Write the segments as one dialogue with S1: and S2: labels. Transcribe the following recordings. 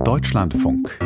S1: Deutschlandfunk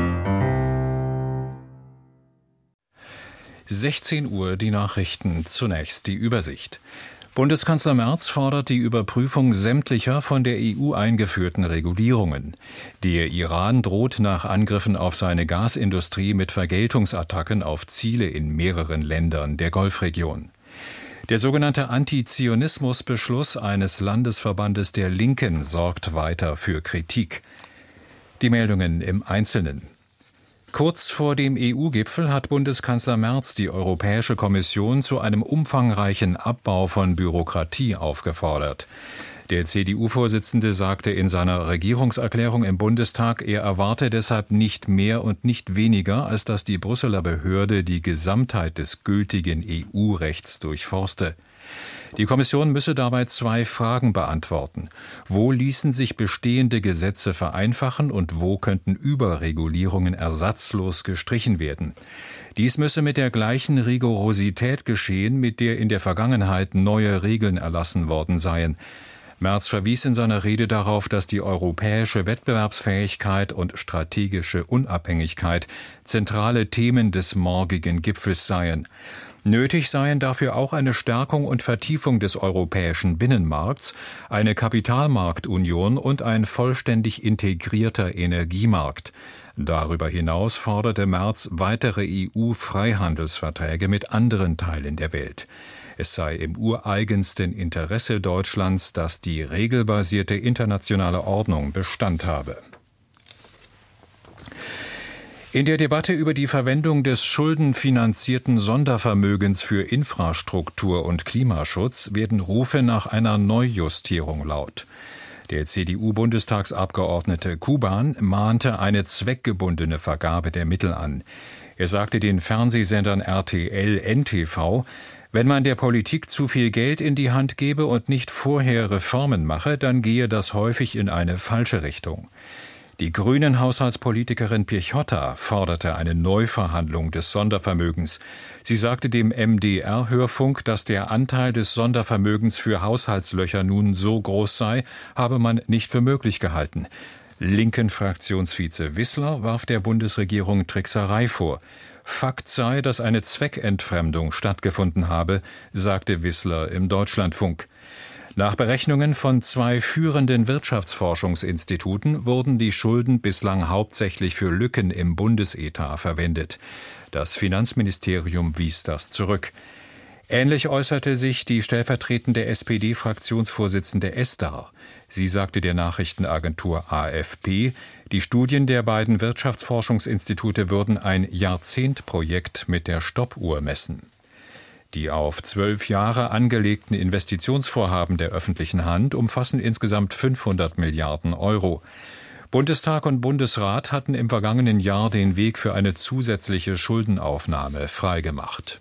S2: 16 Uhr die Nachrichten. Zunächst die Übersicht. Bundeskanzler Merz fordert die Überprüfung sämtlicher von der EU eingeführten Regulierungen. Der Iran droht nach Angriffen auf seine Gasindustrie mit Vergeltungsattacken auf Ziele in mehreren Ländern der Golfregion. Der sogenannte Antizionismusbeschluss eines Landesverbandes der Linken sorgt weiter für Kritik. Die Meldungen im Einzelnen. Kurz vor dem EU-Gipfel hat Bundeskanzler Merz die Europäische Kommission zu einem umfangreichen Abbau von Bürokratie aufgefordert. Der CDU-Vorsitzende sagte in seiner Regierungserklärung im Bundestag, er erwarte deshalb nicht mehr und nicht weniger, als dass die Brüsseler Behörde die Gesamtheit des gültigen EU-Rechts durchforste. Die Kommission müsse dabei 2 Fragen beantworten. Wo ließen sich bestehende Gesetze vereinfachen und wo könnten Überregulierungen ersatzlos gestrichen werden? Dies müsse mit der gleichen Rigorosität geschehen, mit der in der Vergangenheit neue Regeln erlassen worden seien. Merz verwies in seiner Rede darauf, dass die europäische Wettbewerbsfähigkeit und strategische Unabhängigkeit zentrale Themen des morgigen Gipfels seien. Nötig seien dafür auch eine Stärkung und Vertiefung des europäischen Binnenmarkts, eine Kapitalmarktunion und ein vollständig integrierter Energiemarkt. Darüber hinaus forderte Merz weitere EU-Freihandelsverträge mit anderen Teilen der Welt. Es sei im ureigensten Interesse Deutschlands, dass die regelbasierte internationale Ordnung Bestand habe. In der Debatte über die Verwendung des schuldenfinanzierten Sondervermögens für Infrastruktur und Klimaschutz werden Rufe nach einer Neujustierung laut. Der CDU-Bundestagsabgeordnete Kuban mahnte eine zweckgebundene Vergabe der Mittel an. Er sagte den Fernsehsendern RTL, NTV, wenn man der Politik zu viel Geld in die Hand gebe und nicht vorher Reformen mache, dann gehe das häufig in eine falsche Richtung. Die grünen Haushaltspolitikerin Piechota forderte eine Neuverhandlung des Sondervermögens. Sie sagte dem MDR-Hörfunk, dass der Anteil des Sondervermögens für Haushaltslöcher nun so groß sei, habe man nicht für möglich gehalten. Linken Fraktionsvize Wissler warf der Bundesregierung Trickserei vor. Fakt sei, dass eine Zweckentfremdung stattgefunden habe, sagte Wissler im Deutschlandfunk. Nach Berechnungen von 2 führenden Wirtschaftsforschungsinstituten wurden die Schulden bislang hauptsächlich für Lücken im Bundesetat verwendet. Das Finanzministerium wies das zurück. Ähnlich äußerte sich die stellvertretende SPD-Fraktionsvorsitzende Esdar. Sie sagte der Nachrichtenagentur AFP, die Studien der beiden Wirtschaftsforschungsinstitute würden ein Jahrzehntprojekt mit der Stoppuhr messen. Die auf 12 Jahre angelegten Investitionsvorhaben der öffentlichen Hand umfassen insgesamt 500 Milliarden Euro. Bundestag und Bundesrat hatten im vergangenen Jahr den Weg für eine zusätzliche Schuldenaufnahme freigemacht.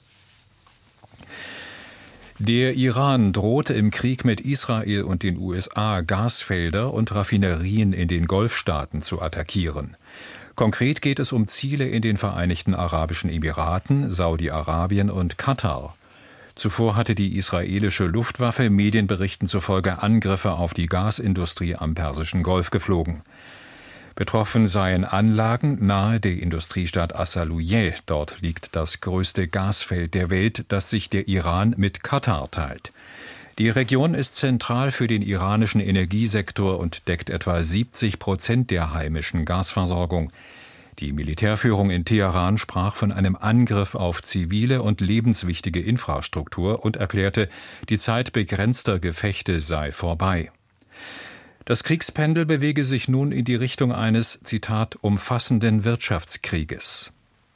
S2: Der Iran droht im Krieg mit Israel und den USA Gasfelder und Raffinerien in den Golfstaaten zu attackieren. Konkret geht es um Ziele in den Vereinigten Arabischen Emiraten, Saudi-Arabien und Katar. Zuvor hatte die israelische Luftwaffe Medienberichten zufolge Angriffe auf die Gasindustrie am Persischen Golf geflogen. Betroffen seien Anlagen nahe der Industriestadt As-Salujeh. Dort liegt das größte Gasfeld der Welt, das sich der Iran mit Katar teilt. Die Region ist zentral für den iranischen Energiesektor und deckt etwa 70% der heimischen Gasversorgung. Die Militärführung in Teheran sprach von einem Angriff auf zivile und lebenswichtige Infrastruktur und erklärte, die Zeit begrenzter Gefechte sei vorbei. Das Kriegspendel bewege sich nun in die Richtung eines, Zitat, umfassenden Wirtschaftskrieges.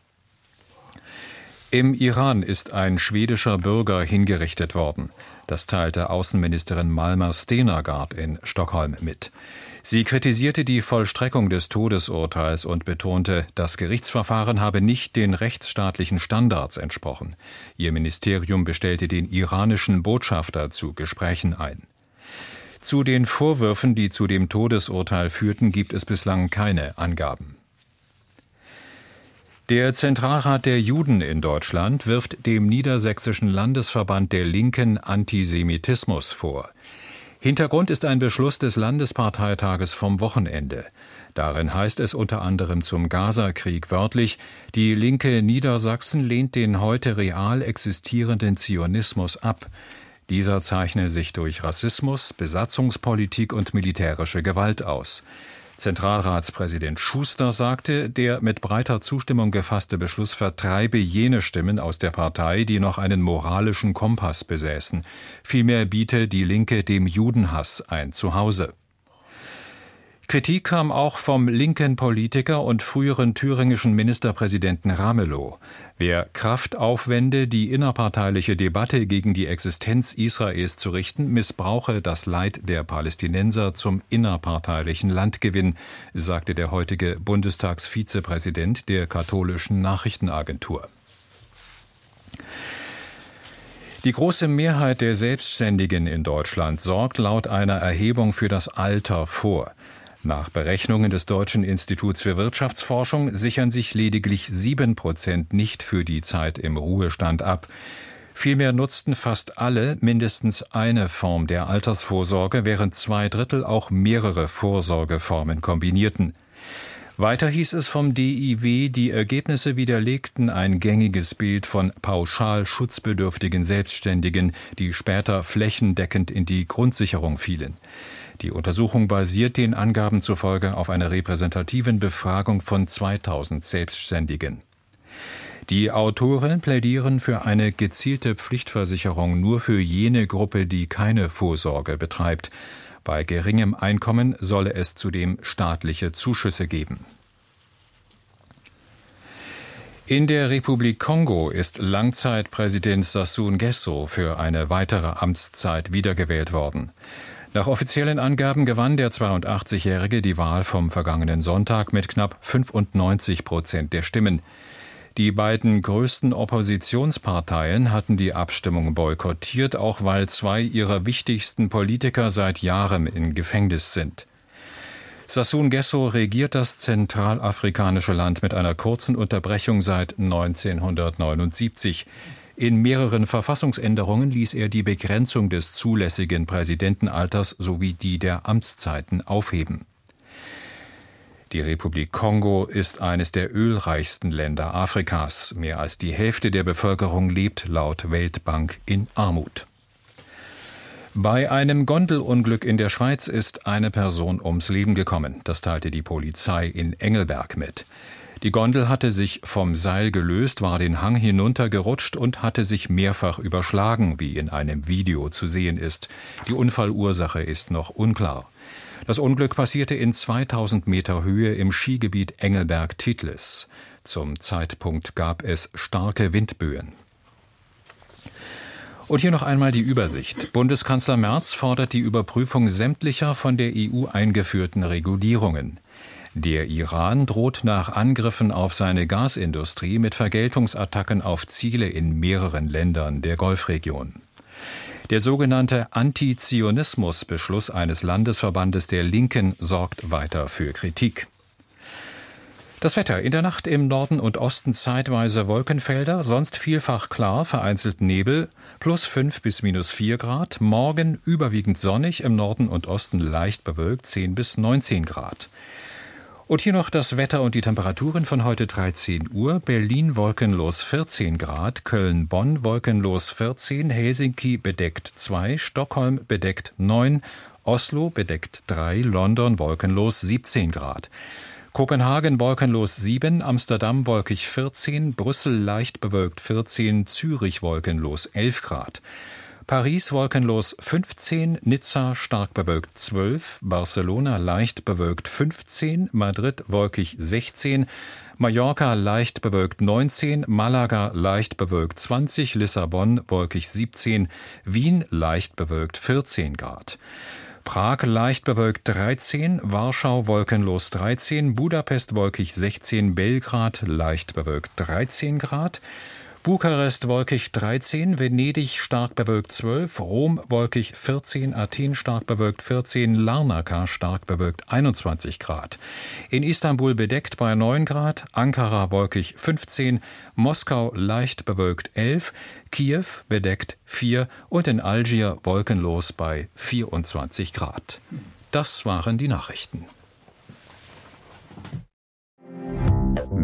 S2: Im Iran ist ein schwedischer Bürger hingerichtet worden. Das teilte Außenministerin Malmer Stenergard in Stockholm mit. Sie kritisierte die Vollstreckung des Todesurteils und betonte, das Gerichtsverfahren habe nicht den rechtsstaatlichen Standards entsprochen. Ihr Ministerium bestellte den iranischen Botschafter zu Gesprächen ein. Zu den Vorwürfen, die zu dem Todesurteil führten, gibt es bislang keine Angaben. Der Zentralrat der Juden in Deutschland wirft dem Niedersächsischen Landesverband der Linken Antisemitismus vor. Hintergrund ist ein Beschluss des Landesparteitages vom Wochenende. Darin heißt es unter anderem zum Gaza-Krieg wörtlich: Die Linke Niedersachsen lehnt den heute real existierenden Zionismus ab. Dieser zeichne sich durch Rassismus, Besatzungspolitik und militärische Gewalt aus. Zentralratspräsident Schuster sagte, der mit breiter Zustimmung gefasste Beschluss vertreibe jene Stimmen aus der Partei, die noch einen moralischen Kompass besäßen. Vielmehr biete die Linke dem Judenhass ein Zuhause. Kritik kam auch vom linken Politiker und früheren thüringischen Ministerpräsidenten Ramelow. Wer Kraft aufwende, die innerparteiliche Debatte gegen die Existenz Israels zu richten, missbrauche das Leid der Palästinenser zum innerparteilichen Landgewinn, sagte der heutige Bundestagsvizepräsident der katholischen Nachrichtenagentur. Die große Mehrheit der Selbstständigen in Deutschland sorgt laut einer Erhebung für das Alter vor. Nach Berechnungen des Deutschen Instituts für Wirtschaftsforschung sichern sich lediglich 7% nicht für die Zeit im Ruhestand ab. Vielmehr nutzten fast alle mindestens eine Form der Altersvorsorge, während 2/3 auch mehrere Vorsorgeformen kombinierten. Weiter hieß es vom DIW, die Ergebnisse widerlegten ein gängiges Bild von pauschal schutzbedürftigen Selbstständigen, die später flächendeckend in die Grundsicherung fielen. Die Untersuchung basiert den Angaben zufolge auf einer repräsentativen Befragung von 2000 Selbstständigen. Die Autoren plädieren für eine gezielte Pflichtversicherung nur für jene Gruppe, die keine Vorsorge betreibt. Bei geringem Einkommen solle es zudem staatliche Zuschüsse geben. In der Republik Kongo ist Langzeitpräsident Sassou Nguesso für eine weitere Amtszeit wiedergewählt worden. Nach offiziellen Angaben gewann der 82-Jährige die Wahl vom vergangenen Sonntag mit knapp 95% der Stimmen. Die beiden größten Oppositionsparteien hatten die Abstimmung boykottiert, auch weil 2 ihrer wichtigsten Politiker seit Jahren im Gefängnis sind. Sassou Nguesso regiert das zentralafrikanische Land mit einer kurzen Unterbrechung seit 1979. In mehreren Verfassungsänderungen ließ er die Begrenzung des zulässigen Präsidentenalters sowie die der Amtszeiten aufheben. Die Republik Kongo ist eines der ölreichsten Länder Afrikas. Mehr als die Hälfte der Bevölkerung lebt laut Weltbank in Armut. Bei einem Gondelunglück in der Schweiz ist eine Person ums Leben gekommen. Das teilte die Polizei in Engelberg mit. Die Gondel hatte sich vom Seil gelöst, war den Hang hinuntergerutscht und hatte sich mehrfach überschlagen, wie in einem Video zu sehen ist. Die Unfallursache ist noch unklar. Das Unglück passierte in 2000 Meter Höhe im Skigebiet Engelberg-Titlis. Zum Zeitpunkt gab es starke Windböen. Und hier noch einmal die Übersicht. Bundeskanzler Merz fordert die Überprüfung sämtlicher von der EU eingeführten Regulierungen. Der Iran droht nach Angriffen auf seine Gasindustrie mit Vergeltungsattacken auf Ziele in mehreren Ländern der Golfregion. Der sogenannte Antizionismus-Beschluss eines Landesverbandes der Linken sorgt weiter für Kritik. Das Wetter: in der Nacht im Norden und Osten zeitweise Wolkenfelder, sonst vielfach klar, vereinzelt Nebel, +5 bis -4 Grad. Morgen überwiegend sonnig, im Norden und Osten leicht bewölkt, 10 bis 19 Grad. Und hier noch das Wetter und die Temperaturen von heute 13 Uhr. Berlin wolkenlos 14 Grad, Köln-Bonn wolkenlos 14, Helsinki bedeckt 2, Stockholm bedeckt 9, Oslo bedeckt 3, London wolkenlos 17 Grad. Kopenhagen wolkenlos 7, Amsterdam wolkig 14, Brüssel leicht bewölkt 14, Zürich wolkenlos 11 Grad. Paris wolkenlos 15, Nizza stark bewölkt 12, Barcelona leicht bewölkt 15, Madrid wolkig 16, Mallorca leicht bewölkt 19, Malaga leicht bewölkt 20, Lissabon wolkig 17, Wien leicht bewölkt 14 Grad. Prag leicht bewölkt 13, Warschau wolkenlos 13, Budapest wolkig 16, Belgrad leicht bewölkt 13 Grad, Bukarest wolkig 13, Venedig stark bewölkt 12, Rom wolkig 14, Athen stark bewölkt 14, Larnaca stark bewölkt 21 Grad. In Istanbul bedeckt bei 9 Grad, Ankara wolkig 15, Moskau leicht bewölkt 11, Kiew bedeckt 4 und in Algier wolkenlos bei 24 Grad. Das waren die Nachrichten.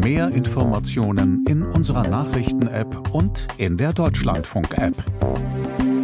S1: Mehr Informationen in unserer Nachrichten-App und in der Deutschlandfunk-App.